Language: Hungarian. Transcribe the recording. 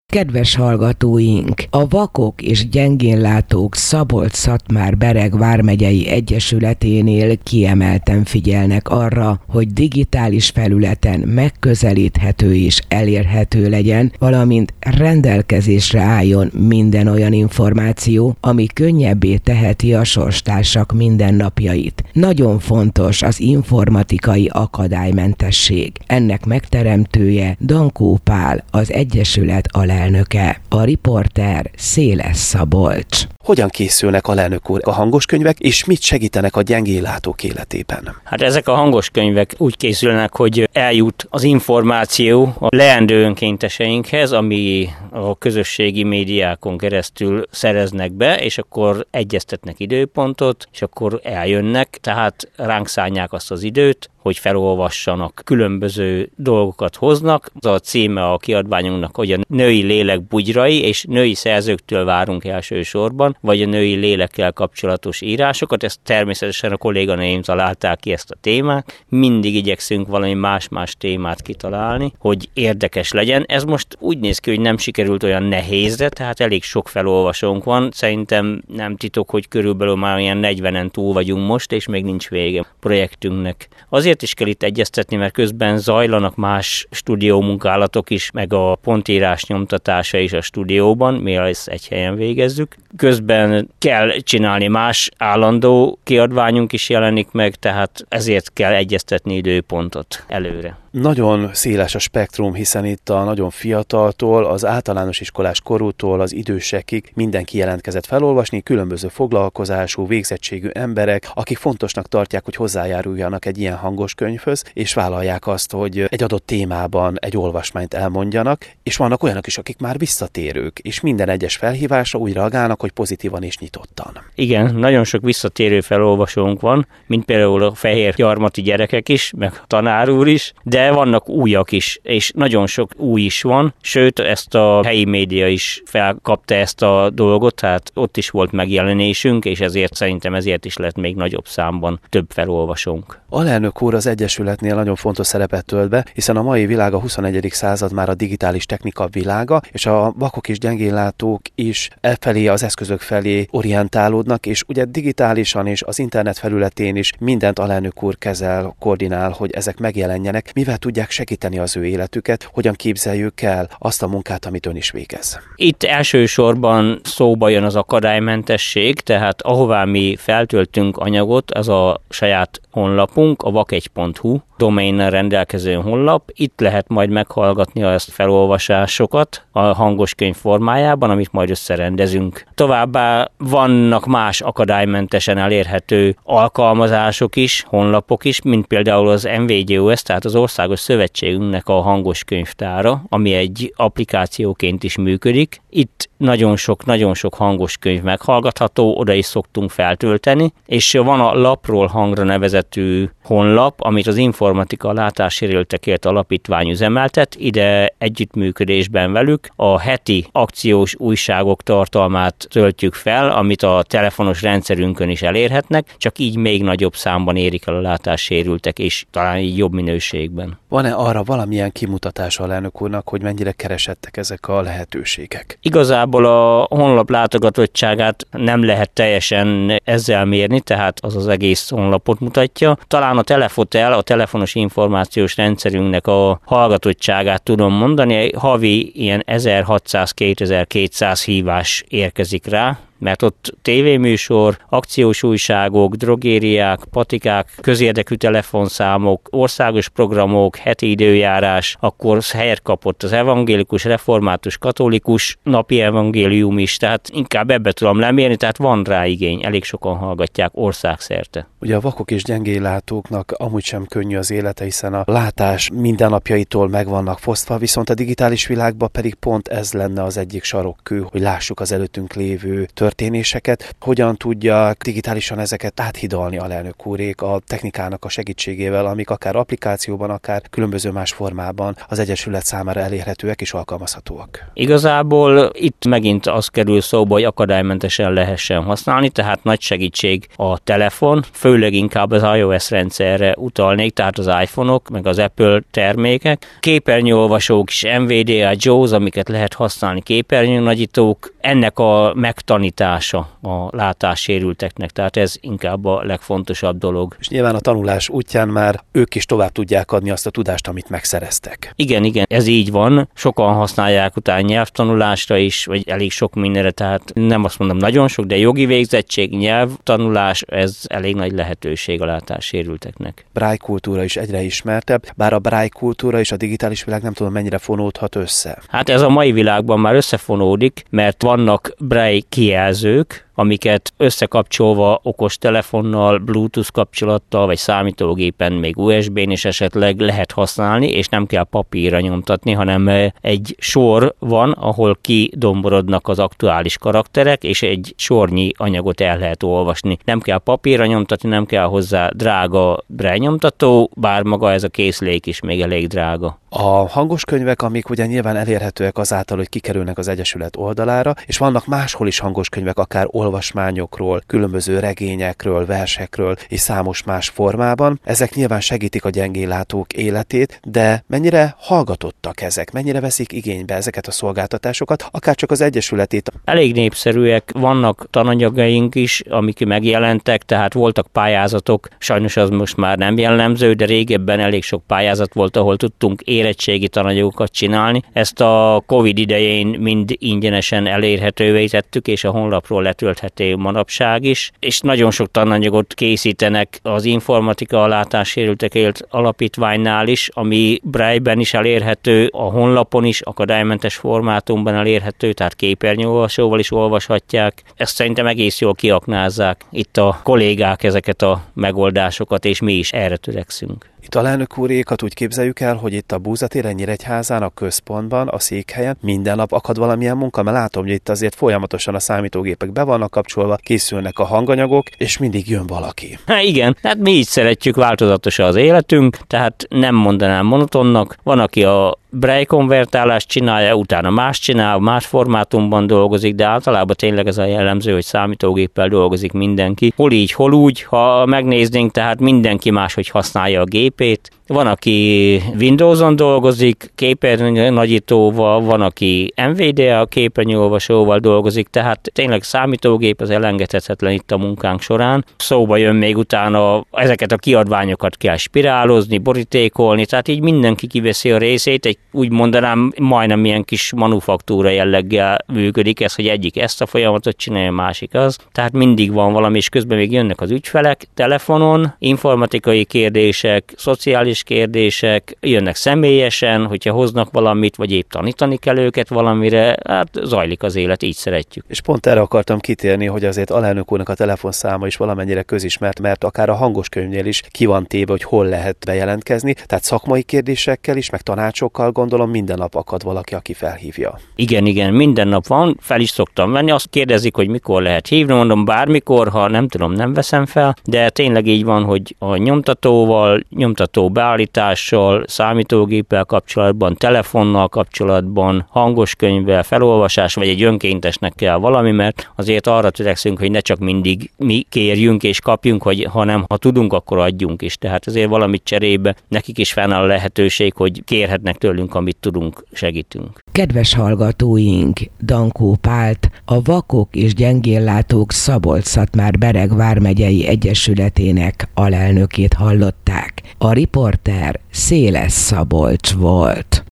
Kedves hallgatóink! A Vakok és Gyengénlátók Szabolcs-Szatmár-Bereg vármegyei egyesületénél kiemelten figyelnek arra, hogy digitális felületen megközelíthető és elérhető legyen, valamint rendelkezésre álljon minden olyan információ, ami könnyebbé teheti a sorstársak mindennapjait. Nagyon fontos az informatikai akadálymentesség. Ennek megteremtője Dankó Pál, az egyesület alelnöke. A riporter Széles Szabolcs. Hogyan készülnek, alelnök úr, a hangoskönyvek, és mit segítenek a gyengénlátók életében? Hát ezek a hangoskönyvek úgy készülnek, hogy eljut az információ a leendő önkénteseinkhez, ami a közösségi médiákon keresztül szereznek be, és akkor egyeztetnek időpontot, és akkor eljönnek, tehát ránk szánják azt az időt, hogy felolvassanak, különböző dolgokat hoznak. Az a címe a kiadványunknak, hogy a női lélek bugyrai, és női szerzőktől várunk elsősorban, vagy a női lélekkel kapcsolatos írásokat. Ezt természetesen a kolléganőim találták ki ezt a témát. Mindig igyekszünk valami más-más témát kitalálni, hogy érdekes legyen. Ez most úgy néz ki, hogy nem sikerült olyan nehézre, tehát elég sok felolvasónk van. Szerintem nem titok, hogy körülbelül már ilyen 40-en túl vagyunk most, és még nincs vége a projektünknek. Azért is kell itt egyeztetni, mert közben zajlanak más stúdiómunkálatok is, meg a pontírás nyomtatása is a stúdióban, mivel ezt egy helyen végezzük. Közben kell csinálni más állandó kiadványunk is jelenik meg, tehát ezért kell egyeztetni időpontot előre. Nagyon széles a spektrum, hiszen itt a nagyon fiataltól, az általános iskolás korútól, az idősekig mindenki jelentkezett felolvasni, különböző foglalkozású, végzettségű emberek, akik fontosnak tartják, hogy hozzájáruljanak egy ilyen hangoskönyvhöz, és vállalják azt, hogy egy adott témában egy olvasmányt elmondjanak, és vannak olyanok is, akik már visszatérők, és minden egyes felhívásra úgy reagálnak, hogy pozitívan és nyitottan. Igen, nagyon sok visszatérő felolvasónk van, mint például a fehér gyarmati gyerekek is, meg a tanár úr is, de vannak újak is, és nagyon sok új is van, sőt, ezt a helyi média is felkapta ezt a dolgot, tehát ott is volt megjelenésünk, és ezért is lett még nagyobb számban több felolvasónk. Alelnök úr az egyesületnél nagyon fontos szerepet tölt be, hiszen a mai világ a 21. század már a digitális technika világa, és a vakok és gyengénlátók is elfelé, az eszközök felé orientálódnak, és ugye digitálisan és az internet felületén is mindent alelnök úr kezel, koordinál, hogy ezek megjelenjenek. Mivel tudják segíteni az ő életüket, hogyan képzeljük el azt a munkát, amit ön is végez? Itt elsősorban szóba jön az akadálymentesség, tehát ahová mi feltöltünk anyagot, az a saját honlapunk, a vak1.hu doménnel rendelkező honlap. Itt lehet majd meghallgatni ezt felolvasásokat a hangoskönyv formájában, amit majd összerendezünk. Továbbá vannak más akadálymentesen elérhető alkalmazások is, honlapok is, mint például az MVGOS, tehát az Országos Szövetségünknek a hangoskönyvtára, ami egy applikációként is működik. Itt nagyon sok hangoskönyv meghallgatható, oda is szoktunk feltölteni, és van a Lapról hangra nevezetű honlap, amit az Informatika Látássérültekért Alapítvány üzemeltet, ide együttműködésben velük a heti akciós újságok tartalmát töltjük fel, amit a telefonos rendszerünkön is elérhetnek, csak így még nagyobb számban érik el a látássérültek, és talán így jobb minőségben. Van-e arra valamilyen kimutatása alelnök úrnak, hogy mennyire keresettek ezek a lehetőségek? Igazából a honlap látogatottságát nem lehet teljesen ezzel mérni, tehát az egész honlapot mutatja. Talán a Telefotel, a telefonos információs rendszerünknek a hallgatottságát tudom mondani, havi ilyen 1600-2200 hívás érkezik rá, mert ott tévéműsor, akciós újságok, drogériák, patikák, közérdekű telefonszámok, országos programok, heti időjárás, akkor helyet kapott az evangélikus, református, katolikus napi evangélium is, tehát inkább ebbe tudom lemérni, tehát van rá igény, elég sokan hallgatják országszerte. Ugye a vakok és gyengénlátóknak amúgy sem könnyű az élete, hiszen a látás mindennapjaitól meg vannak fosztva, viszont a digitális világban pedig pont ez lenne az egyik sarokkő, hogy lássuk az előttünk lévő történéseket, hogyan tudja digitálisan ezeket áthidalni alelnök úrék a technikának a segítségével, amik akár applikációban, akár különböző más formában az Egyesület számára elérhetőek és alkalmazhatóak. Igazából itt megint az kerül szóba, hogy akadálymentesen lehessen használni, tehát nagy segítség a telefon, főleg inkább az iOS rendszerre utalnék, tehát az iPhone-ok, meg az Apple termékek. Képernyőolvasók is, NVDA, JAWS, amiket lehet használni, képernyőnagyítók, ennek a megtanítása a látássérülteknek, tehát ez inkább a legfontosabb dolog. És nyilván a tanulás útján már ők is tovább tudják adni azt a tudást, amit megszereztek. Igen, ez így van. Sokan használják utána nyelvtanulásra is, vagy elég sok mindenre, tehát nem azt mondom nagyon sok, de jogi végzettség, nyelvtanulás, ez elég nagy lehetőség a látássérülteknek. Braille kultúra is egyre ismertebb, bár a Braille kultúra és a digitális világ nem tudom mennyire fonódhat össze. Hát ez a mai világban már összefonódik, mert vannak Braille kijelzők, amiket összekapcsolva okostelefonnal, Bluetooth kapcsolattal, vagy számítógépen, még USB-n is esetleg lehet használni, és nem kell papírra nyomtatni, hanem egy sor van, ahol kidomborodnak az aktuális karakterek, és egy sornyi anyagot el lehet olvasni. Nem kell papírra nyomtatni, nem kell hozzá drága Braille nyomtató, bár maga ez a készülék is még elég drága. A hangos könyvek, amik ugye nyilván elérhetőek azáltal, hogy kikerülnek az Egyesület oldalára, és vannak máshol is hangos könyvek, akár olvasmányokról, különböző regényekről, versekről és számos más formában. Ezek nyilván segítik a gyengéllátók életét, de mennyire hallgatottak ezek, mennyire veszik igénybe ezeket a szolgáltatásokat, akár csak az Egyesületét? Elég népszerűek, vannak tananyagaink is, amik megjelentek, tehát voltak pályázatok, sajnos az most már nem jellemző, de régebben elég sok pályázat volt, ahol tudtunk érettségi tananyagokat csinálni. Ezt a Covid idején mind ingyenesen elérhetővé tettük, és a honlapról letölthető manapság is, és nagyon sok tananyagot készítenek az Informatika a Látássérültek Élt Alapítványnál is, ami Braille-ben is elérhető, a honlapon is, akadálymentes formátumban elérhető, tehát képernyőolvasóval is olvashatják. Ezt szerintem egész jól kiaknázzák itt a kollégák ezeket a megoldásokat, és mi is erre törekszünk. Itt alelnök úrékat úgy képzeljük el, hogy itt a Búzatéren, Nyíregyházán, a központban, a székhelyen minden nap akad valamilyen munka, mert látom, hogy itt azért folyamatosan a számítógépek be vannak kapcsolva, készülnek a hanganyagok, és mindig jön valaki. Igen, hát mi így szeretjük, változatos az életünk, tehát nem mondanám monotonnak. Van, aki a Braille konvertálást csinálja, utána más csinál, más formátumban dolgozik, de általában tényleg ez a jellemző, hogy számítógéppel dolgozik mindenki. Hol így, hol úgy, ha megnéznénk, tehát mindenki máshogy használja a gépét. Van, aki Windowson dolgozik, képernyőnagyítóval, van, aki NVDA képernyőolvasóval dolgozik, tehát tényleg számítógép az elengedhetetlen itt a munkánk során. Szóba jön még utána, ezeket a kiadványokat kell spirálozni, borítékolni, tehát így mindenki kiveszi a részét, egy úgy mondanám, majdnem ilyen kis manufaktúra jelleggel működik ez, hogy egyik ezt a folyamatot csinálja, a másik az. Tehát mindig van valami, és közben még jönnek az ügyfelek telefonon, informatikai kérdések, szociális kérdések, jönnek személyesen, hogyha hoznak valamit, vagy épp tanítani kell őket valamire, hát zajlik az élet, így szeretjük. És pont erre akartam kitérni, hogy azért alelnök úrnak a telefonszáma is valamennyire közismert, mert akár a hangos könyvnél is ki van téve, hogy hol lehet bejelentkezni, tehát szakmai kérdésekkel is, meg tanácsokkal gondolom minden nap akad valaki, aki felhívja. Igen, minden nap van, fel is szoktam venni, azt kérdezik, hogy mikor lehet hívni, mondom bármikor, ha nem tudom, nem veszem fel, de tényleg így van, hogy a nyomtatóval, nyomtató beállítással, számítógéppel kapcsolatban, telefonnal kapcsolatban, hangos könyvvel, felolvasás, vagy egy önkéntesnek kell valami, mert azért arra törekszünk, hogy ne csak mindig mi kérjünk és kapjunk, hanem ha tudunk, akkor adjunk is. Tehát azért valamit cserébe nekik is fennáll a lehetőség, hogy kérhetnek tőlünk, amit tudunk, segítünk. Kedves hallgatóink, Dankó Pált, a Vakok és Gyengéllátók Szabolcs-Szatmár-Bereg vármegyei egyesületének alelnökét hallották. A riporter Széles Szabolcs volt.